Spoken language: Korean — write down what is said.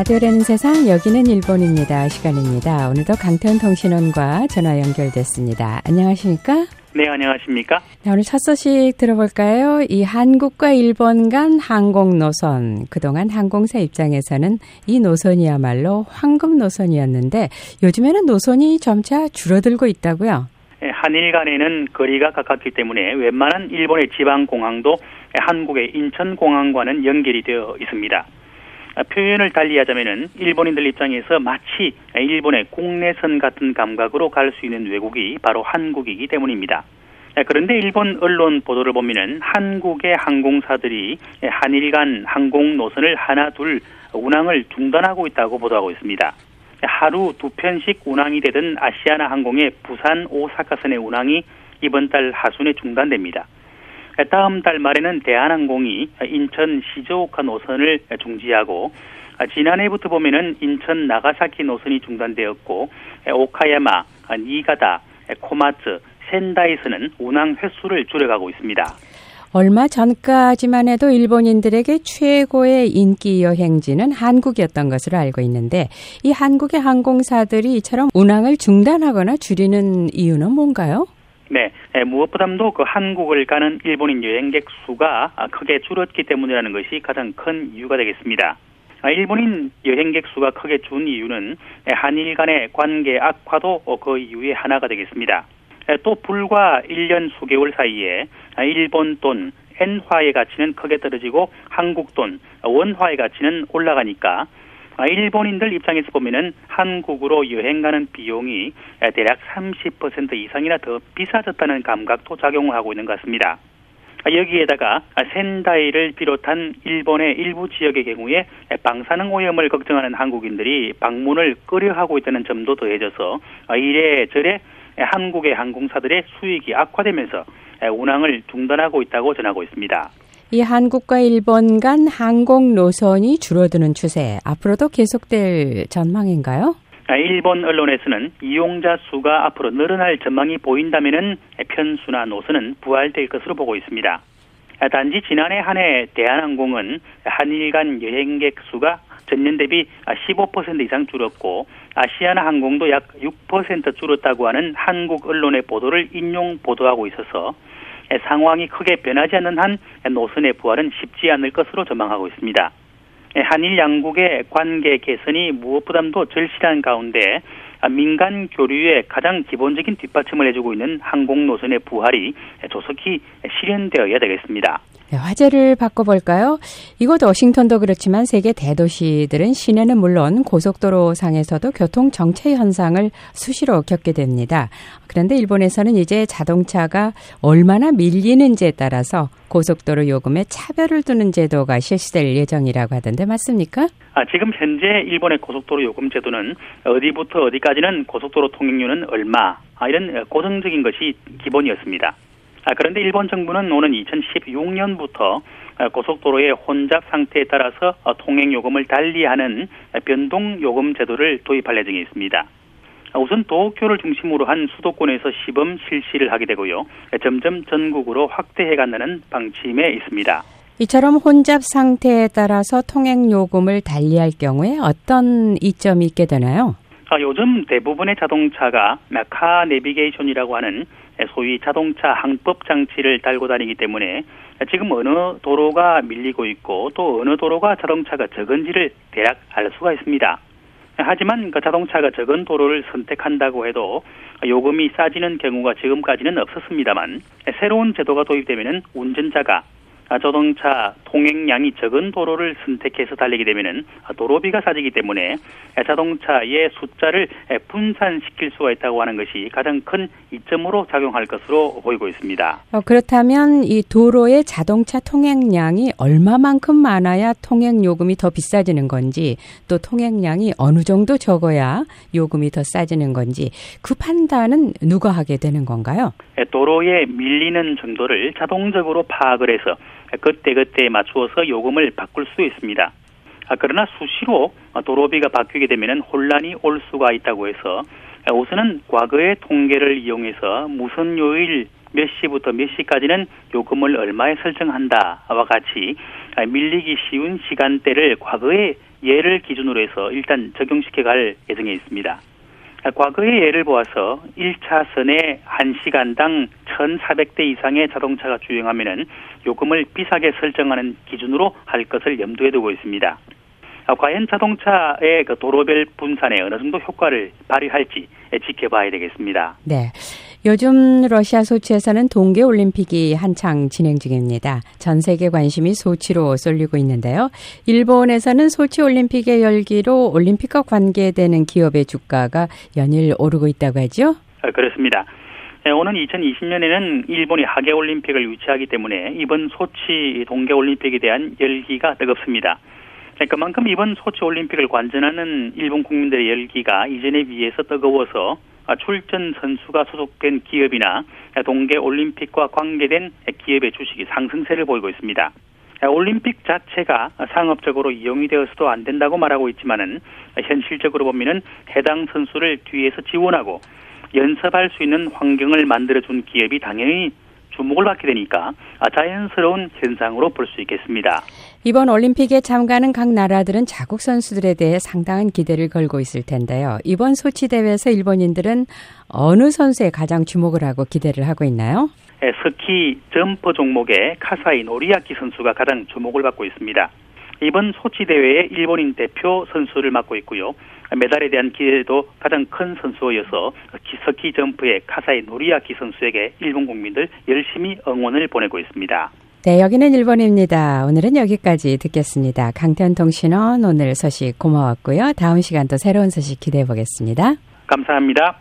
라디오라는 세상, 여기는 일본입니다. 시간입니다. 오늘도 강태훈 통신원과 전화 연결됐습니다. 안녕하십니까? 네, 안녕하십니까? 네, 오늘 첫 소식 들어볼까요? 이 한국과 일본 간 항공 노선. 그동안 항공사 입장에서는 이 노선이야말로 황금 노선이었는데 요즘에는 노선이 점차 줄어들고 있다고요? 한일 간에는 거리가 가깝기 때문에 웬만한 일본의 지방공항도 한국의 인천공항과는 연결이 되어 있습니다. 표현을 달리하자면은 일본인들 입장에서 마치 일본의 국내선 같은 감각으로 갈 수 있는 외국이 바로 한국이기 때문입니다. 그런데 일본 언론 보도를 보면은 한국의 항공사들이 한일 간 항공 노선을 하나 둘 운항을 중단하고 있다고 보도하고 있습니다. 하루 2편씩 운항이 되던 아시아나 항공의 부산 오사카선의 운항이 이번 달 하순에 중단됩니다. 다음 달 말에는 대한항공이 인천 시즈오카 노선을 중지하고 지난해부터 보면은 인천 나가사키 노선이 중단되었고 오카야마, 니가다, 코마츠, 센다이에서는 운항 횟수를 줄여가고 있습니다. 얼마 전까지만 해도 일본인들에게 최고의 인기 여행지는 한국이었던 것으로 알고 있는데 이 한국의 항공사들이 이처럼 운항을 중단하거나 줄이는 이유는 뭔가요? 네, 무엇보다도 그 한국을 가는 일본인 여행객 수가 크게 줄었기 때문이라는 것이 가장 큰 이유가 되겠습니다. 일본인 여행객 수가 크게 준 이유는 한일 간의 관계 악화도 그 이유의 하나가 되겠습니다. 또 불과 1년 수개월 사이에 일본 돈 엔화의 가치는 크게 떨어지고 한국 돈 원화의 가치는 올라가니까 일본인들 입장에서 보면은 한국으로 여행 가는 비용이 대략 30% 이상이나 더 비싸졌다는 감각도 작용을 하고 있는 것 같습니다. 여기에다가 센다이를 비롯한 일본의 일부 지역의 경우에 방사능 오염을 걱정하는 한국인들이 방문을 꺼려하고 있다는 점도 더해져서 이래저래 한국의 항공사들의 수익이 악화되면서 운항을 중단하고 있다고 전하고 있습니다. 이 한국과 일본 간 항공 노선이 줄어드는 추세, 앞으로도 계속될 전망인가요? 일본 언론에서는 이용자 수가 앞으로 늘어날 전망이 보인다면은 편수나 노선은 부활될 것으로 보고 있습니다. 단지 지난해 한 해 대한항공은 한일 간 여행객 수가 전년 대비 15% 이상 줄었고 아시아나 항공도 약 6% 줄었다고 하는 한국 언론의 보도를 인용 보도하고 있어서 상황이 크게 변하지 않는 한 노선의 부활은 쉽지 않을 것으로 전망하고 있습니다. 한일 양국의 관계 개선이 무엇보다도 절실한 가운데 민간 교류에 가장 기본적인 뒷받침을 해주고 있는 항공 노선의 부활이 조속히 실현되어야 되겠습니다. 네, 화제를 바꿔볼까요? 이곳 워싱턴도 그렇지만 세계 대도시들은 시내는 물론 고속도로 상에서도 교통 정체 현상을 수시로 겪게 됩니다. 그런데 일본에서는 이제 자동차가 얼마나 밀리는지에 따라서 고속도로 요금에 차별을 두는 제도가 실시될 예정이라고 하던데 맞습니까? 지금 현재 일본의 고속도로 요금 제도는 어디부터 어디까지는 고속도로 통행료는 얼마 이런 고정적인 것이 기본이었습니다. 그런데 일본 정부는 오는 2016년부터 고속도로의 혼잡 상태에 따라서 통행요금을 달리하는 변동요금 제도를 도입할 예정에 있습니다. 우선 도쿄를 중심으로 한 수도권에서 시범 실시를 하게 되고요. 점점 전국으로 확대해간다는 방침에 있습니다. 이처럼 혼잡 상태에 따라서 통행요금을 달리할 경우에 어떤 이점이 있게 되나요? 요즘 대부분의 자동차가 카 내비게이션이라고 하는 소위 자동차 항법 장치를 달고 다니기 때문에 지금 어느 도로가 밀리고 있고 또 어느 도로가 자동차가 적은지를 대략 알 수가 있습니다. 하지만 그 자동차가 적은 도로를 선택한다고 해도 요금이 싸지는 경우가 지금까지는 없었습니다만 새로운 제도가 도입되면 운전자가 자동차 통행량이 적은 도로를 선택해서 달리게 되면 도로비가 싸지기 때문에 자동차의 숫자를 분산시킬 수가 있다고 하는 것이 가장 큰 이점으로 작용할 것으로 보이고 있습니다. 그렇다면 이 도로의 자동차 통행량이 얼마만큼 많아야 통행요금이 더 비싸지는 건지 또 통행량이 어느 정도 적어야 요금이 더 싸지는 건지 그 판단은 누가 하게 되는 건가요? 도로에 밀리는 정도를 자동적으로 파악을 해서 그때그때 맞추어서 요금을 바꿀 수 있습니다. 그러나 수시로 도로비가 바뀌게 되면 혼란이 올 수가 있다고 해서 우선은 과거의 통계를 이용해서 무슨 요일 몇 시부터 몇 시까지는 요금을 얼마에 설정한다와 같이 밀리기 쉬운 시간대를 과거에 예를 기준으로 해서 일단 적용시켜갈 예정에 있습니다. 과거의 예를 보아서 1차선에 1시간당 1,400대 이상의 자동차가 주행하면은 요금을 비싸게 설정하는 기준으로 할 것을 염두에 두고 있습니다. 과연 자동차의 그 도로별 분산에 어느 정도 효과를 발휘할지 지켜봐야 되겠습니다. 네. 요즘 러시아 소치에서는 동계올림픽이 한창 진행 중입니다. 전 세계 관심이 소치로 쏠리고 있는데요. 일본에서는 소치올림픽의 열기로 올림픽과 관계되는 기업의 주가가 연일 오르고 있다고 하죠? 그렇습니다. 오는 2020년에는 일본이 하계올림픽을 유치하기 때문에 이번 소치 동계올림픽에 대한 열기가 뜨겁습니다. 그만큼 이번 소치올림픽을 관전하는 일본 국민들의 열기가 이전에 비해서 뜨거워서 출전 선수가 소속된 기업이나 동계올림픽과 관계된 기업의 주식이 상승세를 보이고 있습니다. 올림픽 자체가 상업적으로 이용이 되어서도 안 된다고 말하고 있지만은 현실적으로 보면은 해당 선수를 뒤에서 지원하고 연습할 수 있는 환경을 만들어준 기업이 당연히 주목을 받게 되니까 자연스러운 현상으로 볼 수 있겠습니다. 이번 올림픽에 참가하는 각 나라들은 자국 선수들에 대해 상당한 기대를 걸고 있을 텐데요. 이번 소치 대회에서 일본인들은 어느 선수에 가장 주목을 하고 기대를 하고 있나요? 스키 점프 종목의 카사이 노리야키 선수가 가장 주목을 받고 있습니다. 이번 소치 대회에 일본인 대표 선수를 맡고 있고요. 메달에 대한 기대도 가장 큰 선수여서 스키 점프의 카사이 노리야키 선수에게 일본 국민들 열심히 응원을 보내고 있습니다. 네, 여기는 일본입니다. 오늘은 여기까지 듣겠습니다. 강태현 통신원 오늘 소식 고마웠고요. 다음 시간도 새로운 소식 기대해 보겠습니다. 감사합니다.